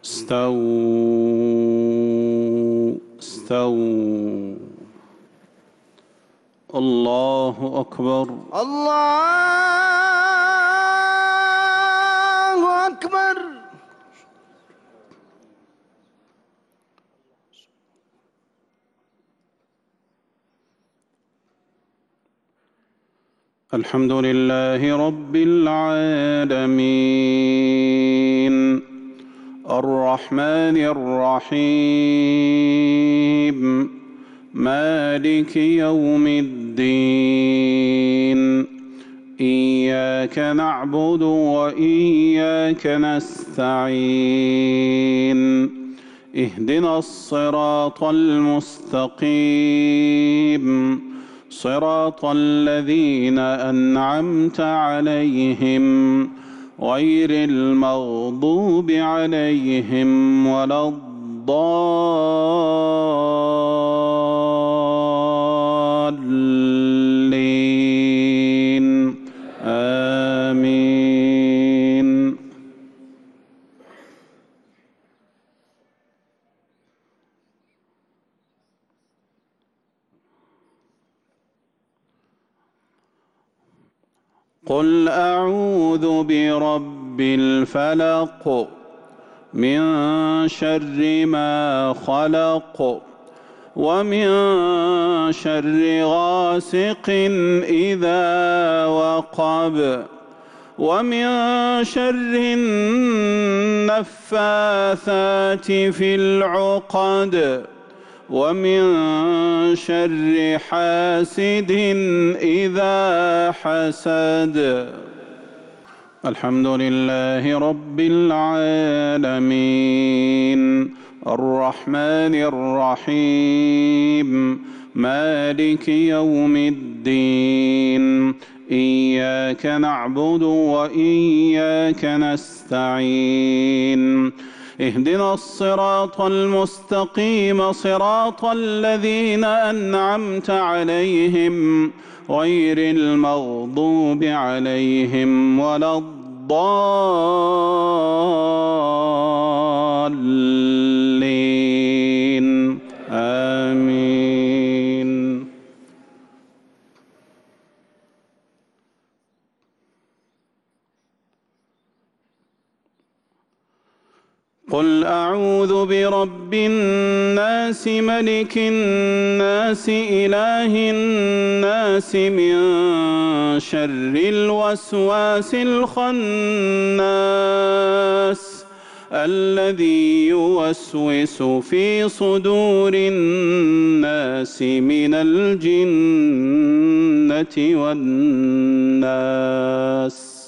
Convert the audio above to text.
استووا استووا. الله أكبر. الله أكبر. الحمد لله رب العالمين الرحمن الرحيم مالك يوم الدين إياك نعبد وإياك نستعين اهدنا الصراط المستقيم صراط الذين أنعمت عليهم غير المغضوب عليهم ولا الضالين آمين. قل أعوذ برب الفلق من شر ما خلق ومن شر غاسق إذا وقب ومن شر النفاثات في العقد ومن شر حاسد إذا حسد. الحمد لله رب العالمين الرحمن الرحيم مالك يوم الدين إياك نعبد وإياك نستعين اهدنا الصراط المستقيم صراط الذين أنعمت عليهم غير المغضوب عليهم ولا الضالين آمين. قل أعوذ برب الناس ملك الناس إله الناس من شر الوسواس الخناس الذي يوسوس في صدور الناس من الجنة والناس.